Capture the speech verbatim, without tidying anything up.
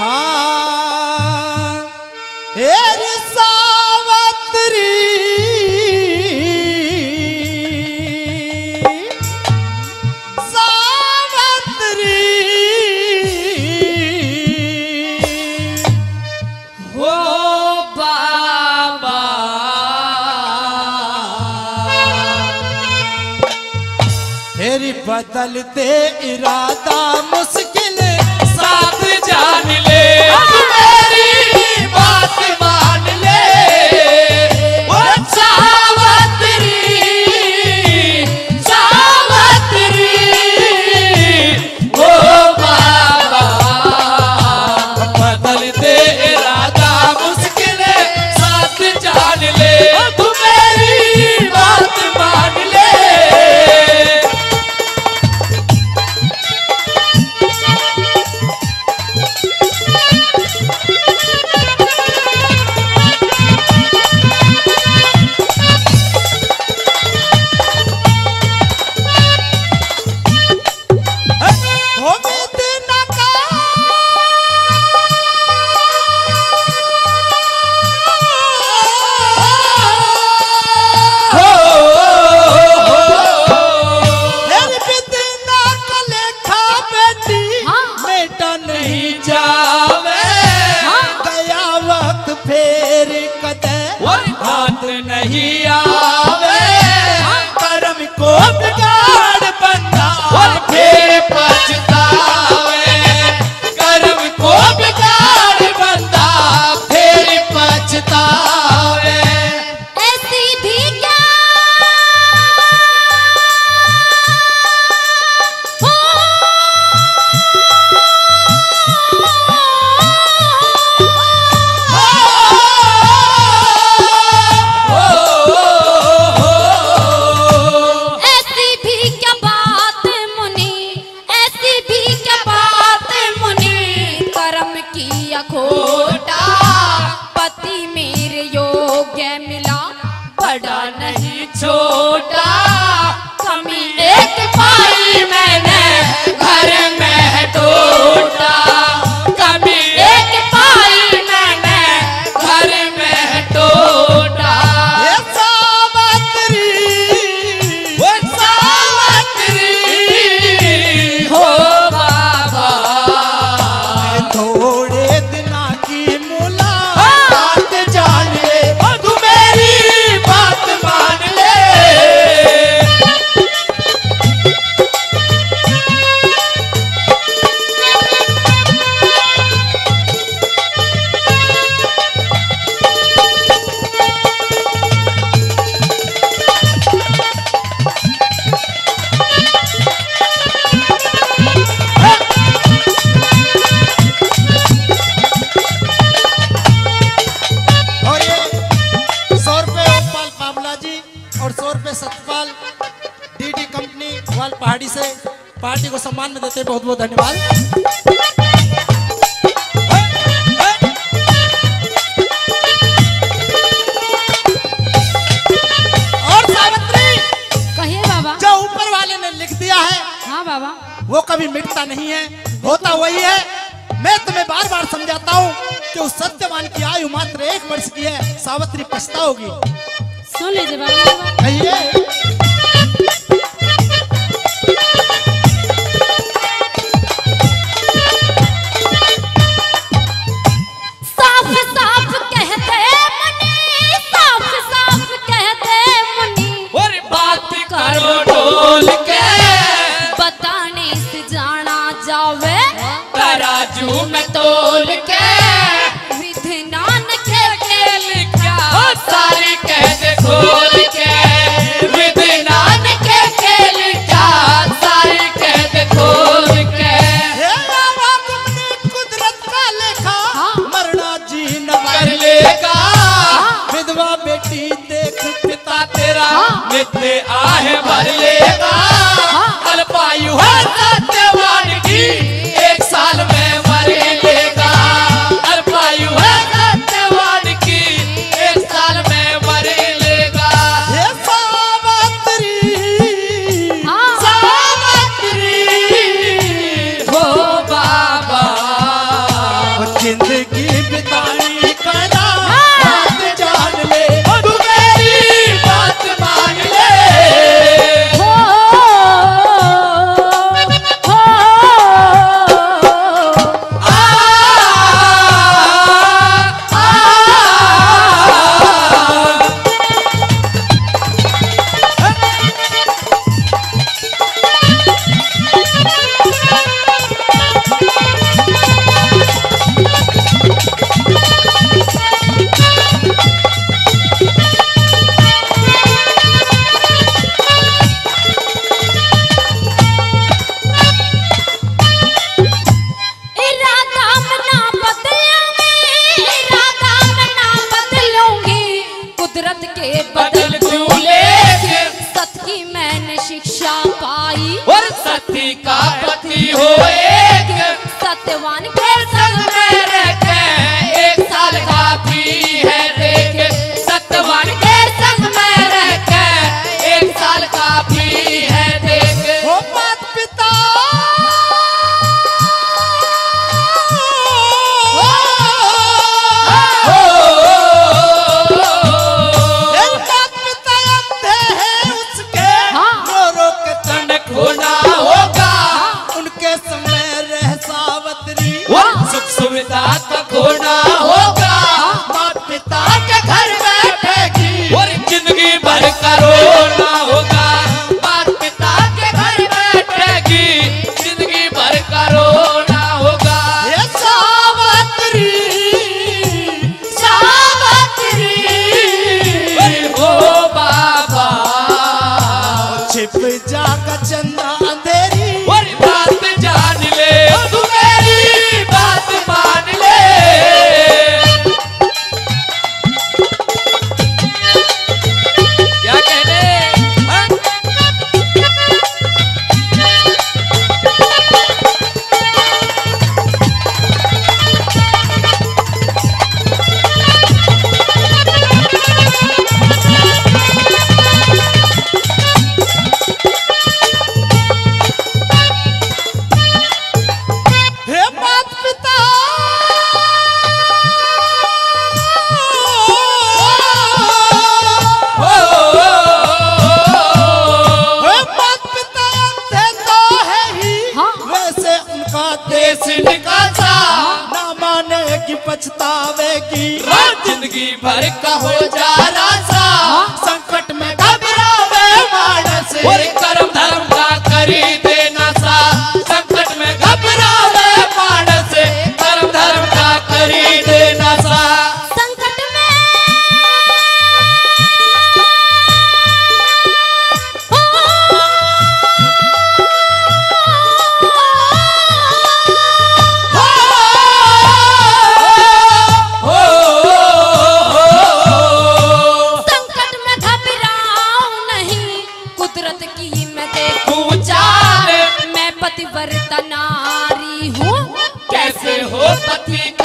हाँ हेरी सावत्री सावत्री हो बाबा हेरी बदलते इरादा मुश्किल साथ जान ले मेरी बात मान ले वो सावत्री सावत्री ओ बाबा बदलते इरादा मुश्किल साथ जान ले तू मेरी बात मान ले। नहीं आवे कर्म को बिगाड़ बंदा और फिर पछतावे कर्म को बिगाड़ बंदा फिर पछतावे। ऐसी भी क्या खोटा पति मेरे योग्य मिला बड़ा नहीं छोटा कमी एक पाई मैंने घर में टूटा कमी एक पाई मैंने घर में टूटा। ये सावत्री वो सावत्री हो बाबा थोड़े और सौ रुपए सतपाल डीडी कंपनी वाल पहाड़ी से पार्टी को सम्मान में देते बहुत बहुत धन्यवाद। और सावित्री कहिए बाबा। जो ऊपर वाले ने लिख दिया है हाँ बाबा वो कभी मिटता नहीं है, होता वही है। मैं तुम्हें बार बार समझाता हूँ कि उस सत्यवान की आयु मात्र एक वर्ष की है। सावित्री पछताओगी। सुन लीजिए बाबा। कहिए। साफ साफ कहते मुनि साफ साफ कहते मुनि और बात करो ढोल के बताने से जाना जावे तराजू में तोल के विधि नानक के लिखा सारी कह दे खोल के विधि नानक के लिखा सारी कह दे खोल के। हे बाबा तुमने कुदरत का लेखा मरना जी न कर लेगा विधवा बेटी देख पिता तेरा नित्य आहे भर लेगा अल्पायु है सत्यवान की एक साल में मर लेगा अल्पायु है सत्यवान की एक साल में मर लेगा। हे सावित्री सावित्री हो बाबा ना बदलूंगी, इरादा मैं ना बदलूंगी, कुदरत के बदल बदल तू लेके सत्य की मैंने शिक्षा पाई, और सती का पति हो एक सत्यवान के संग में रह के एक साल काफी है देख, सत्यवान के संग में रह के एक साल काफी है देख। हो मात पिता एक मात पिता अंधे हैं उसके, हाँ। रो रो के तंडक होना होगा उनके समय रह सावत्री, और सुख सुविधा का खोना होगा, मात पिता के घर बैठेगी, और जिंदगी भर का रोना होगा, माता पिता के घर बैठेगी, जिंदगी भर का रोना होगा। ये सावत्री सावत्री अरे हो बाबा छिप जागा चंदा अंधेरी, और बात जान ले तू मेरी बात मान ले, क्या कहने हाँ? हे मात पिता हे मात पिता अंधे तो है ही, हाँ। वैसे उनका देश देश निकासा ना मानेगी पछतावेगी, जिंदगी भर का हो जा रासा, संकट में घबरावे मानस, और कर्म धर्म का करी देना सा, संकट में घबरावे मानस, कर्म धर्म का करी देना सा। संकट में हो, हो, संकट में घबराऊं नहीं, कुदरत की मैं देखूं तू जान मैं पतिव्रता नारी हूँ, कैसे हो पति